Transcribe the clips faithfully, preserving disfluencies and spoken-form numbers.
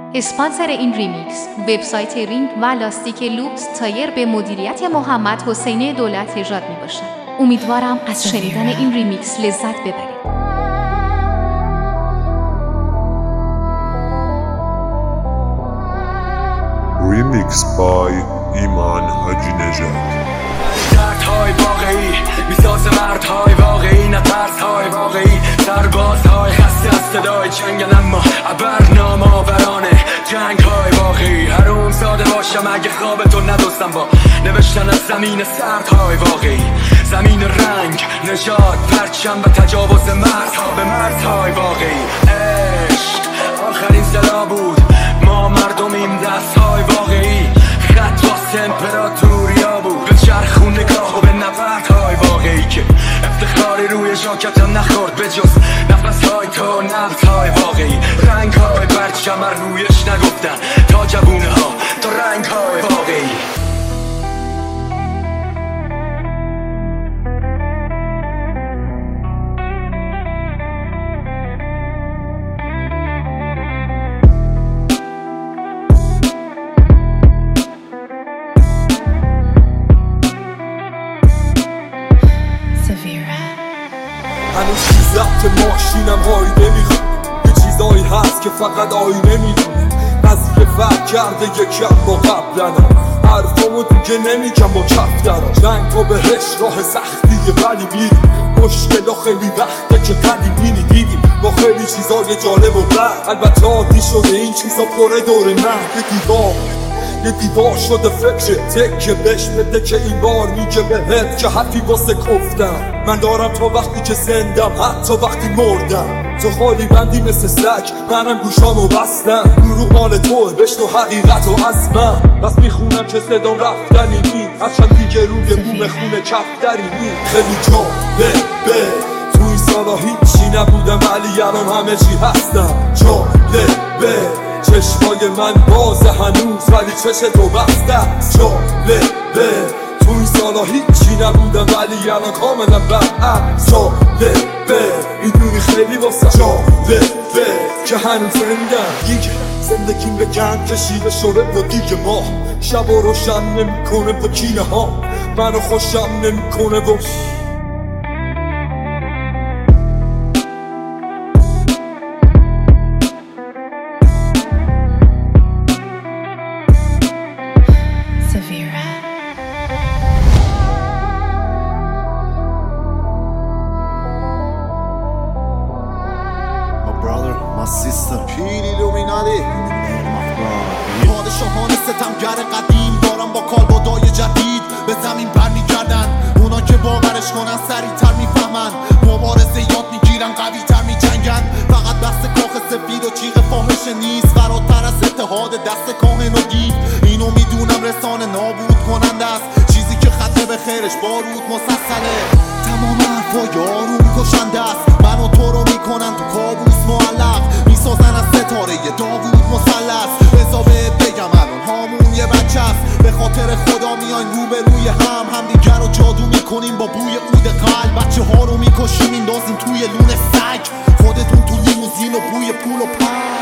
اسپانسر این ریمیکس وبسایت رینگ و لاستیک لوکس تایر به مدیریت محمد حسین دولت ایجاد می باشد. امیدوارم از شنیدن این ریمیکس لذت ببرید. ریمیکس بای ایمان حاجی نژاد. دردهای واقعی میساز مردهای واقعی، نه ترسهای واقعی، سربازهای خسته از صدای جنگل اما ابرنام آورانه جنگهای واقعی. حروم زاده باشم اگه خوابتو ندوستم با نوشتن از زمین سردهای واقعی، زمین رنگ، نژاد، پرچم و تجاوز مرزها به مرزهای واقعی. عشق آخرین سلا بود، ما مردمیم دستهای واقعی، خط واسه امپراتوریا بود، به چرخون نگاه و به نبردهای واقعی که افتخاری روی ژاکتم نخورد به جز نفسهای تو، نبضهای واقعی، رنگهای پرچم رویش نگفتن تا جوونه ها، تا رنگهای واقعی. هنوز چی ضبط ماشینم هایده میخوام، یه چیزایی هست که فقط آینه میدونه. قضیه فرق کرده یکم با قبلنم، حرفامو دیگه نمیگم با کف درم. جنگ و بهش راه سختیه ولی میریم، مشکلا خیلی وقته که قدیمی دیدیم با خیلی چیزای جالب و بد. البته عادی شده این چیزا پره دور من، یه دیوار یه دیوار شده فکر تکه بهش بده که این بار میگه بهت که حرفی واسه گفتم. من دارم تا وقتی که زندم، حتی وقتی مردم. تو خالی بندی مثل سگ، منم گوشامو بستم. دروغ مال توه، بشنو حقیقت و از من. بس میخونم که صدام رفتنی نیست، از چند دیگه روی بوم خونه کفتری نیست. خیلی جالبه تو این سالا هیچی نبودم ولی الان همه چی هستم. جالبه چشمای من بازه هنوز ولی چش تو بسته. جالبه تو این سالا هیچی نبودم ولی الان کاملا برعکس. جالبه میدونی خیلی واسه جالبه که هنوز زندم. دیگه زندگیم به گند کشیده شده با دیگه ماه، شب و روشن نمیکنه با کینه ها، منو خوشم نمیکنه و پادشاهان ستمگر قدیم دارم با کالبدای جدید به زمین پر میگردن. اونا که باورش کنن سریعتر میفهمن، مبارزه یاد میگیرن قویتر میجنگن. فقط بحث کاخ سفید و چیغ فاحشه نیست، فراتر از اتحاد دست کاهن و دیو. اینو میدونم رسانه نابود کننده است، چیزی که خطه به خیرش بارود مسلسله. تمام حرفای آروم کشنده است، من و تو رو میکنن تو کابوس معلق، میسازن از ستاره داوود مثلث. بذار بهت بگم الان هامون یه بچه است، به خاطر خدا میایم رو به روی هم، همدیگر رو جادو میکنیم با بوی عود قلب. بچه ها رو میکشیم میندازیم توی لون سگ، خودتون تو لیموزین و بوی پول و پنج.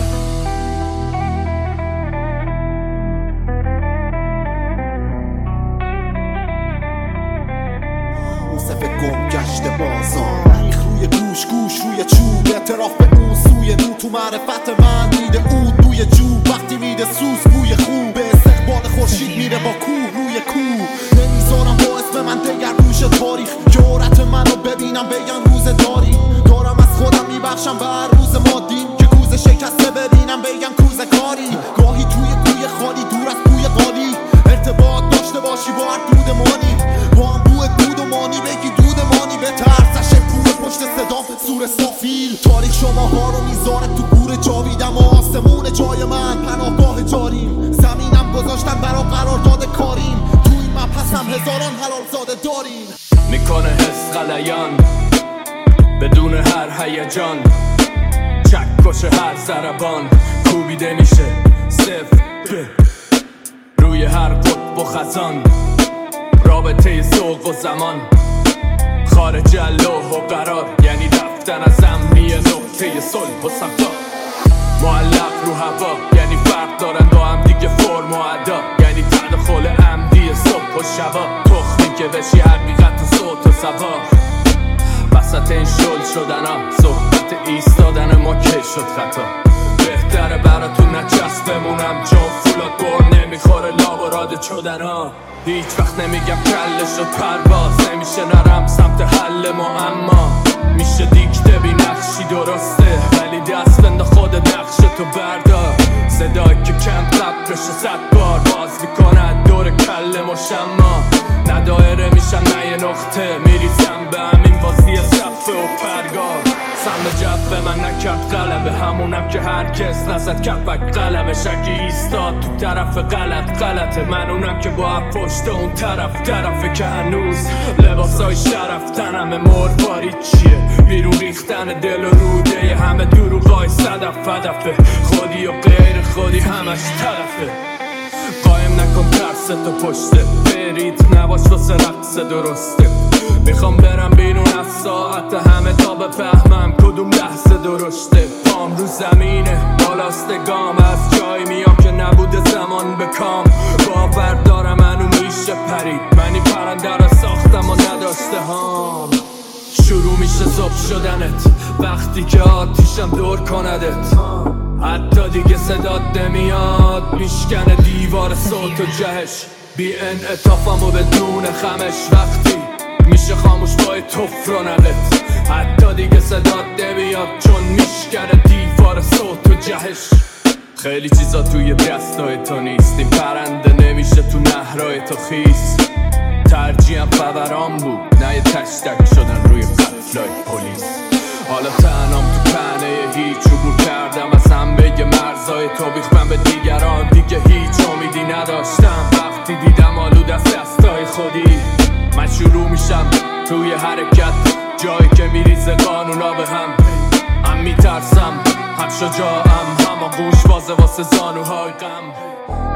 موسف گم گشت بازار، میخ روی گوش گوش روی چوب، اعتراف به اون سوی نو تو معرفت من میده اود بوی جوب. وقتی میده سوز بوی خوب، به استقبال خورشید میره با کوه روی کوه. نمیذارم با اسم من دگر روش تاریخ، جرأت منو ببینم بگن روز داری. دارم از خودم میبخشم به هر روز مادیم که کوزه شکسته ببینم بگن کوزه کاری. گاهی توی کوی خالی دور از کوی قالی، ارتباط داشته باشی با هر دودمانی، با هم بوی دودمانی بگی دودمانی. به ترسش پول پشت صدام سور سافیل، تاریخ شما ها رو میذاره تو گور جاویدم و آسمون جای من پناهگاه جاریم. زمینم گذاشتن برا قرارداد کاریم، توی این مبحثم هزاران حلال زاده داریم. میکنه حس غلیان بدون هر هیجان، چکش هر ضربان کوبیده میشه صفر روی هر قطب و خزان. رابطه ذوق و زمان خارج لوح و قرار، یعنی رفتن از امنی نقطه صلح و صفا، معلق رو هوا شبا تخمی که بشی حقیقت و صوت و سبا وسط این شل شدن ها صحبت ایستادن ما که شد خطا بهتره براتون نچست بمونم چون فولاد بر نمیخوره لابراد شدن ها هیچ وقت نمیگم کله شد پرواز نمیشه نرم سمت حل معما میشه دیکته بی نقشی درسته ولی دست بنده خود نقش تو بردار صدایی که کم قبلش صد بار باز میکنن دور کله مشما نه دایره میشن نه یه نقطه میریزم به همین بازی صفه و پرگار سم جب به من نکرد قلبه همونم که هرکس نزد کپک قلمه شکی ایستاد تو طرف غلط غلطه من اونم که با پشت اون طرف طرفه که هنوز لباسای شرف تنمه مرواری چیه بیرون ریختن دل و روده همه دروغای صدف هدفه خودی و غیر خودی همش طرفه قایم نکن ترس تو پشته برید نباش واسه رقص درسته میخوام برم بیرون از ساعت همه تا بفهمم کدوم لحظه درشته پام رو زمینه بالاست گام از جای میام که نبوده زمان به کام باور دارم منو میشه پرید منی پرنده را ساختم و نداشته هام شروع میشه صبح شدنت وقتی که آتیشم دور کندت حتی دیگه صدات نمیاد میشکنه دیوار صوت و جهش بی انعطافم و بدون خمش وقتی میشه خاموش بای توف رو نقت حتی دیگه صدات نمیاد چون میشکنه دیوار صوت و جهش خیلی چیزا توی دستای تو نیست این پرنده نمیشه تو نهرهای تو خیس ترجیحم فوران بود نه یه تشتک شدن روی قتلای پلیس حالا تنام تو پنه هیچ عبور کردم از هم بگه مرزای تو بیخمم به دیگران دیگه هیچ امیدی نداشتم وقتی دیدم آلود از دستای خودی من شروع میشم توی حرکت جایی که میریزه قانونا به هم هم میترسم هم شجاعم هم آغوش بازه واسه زانوهای غم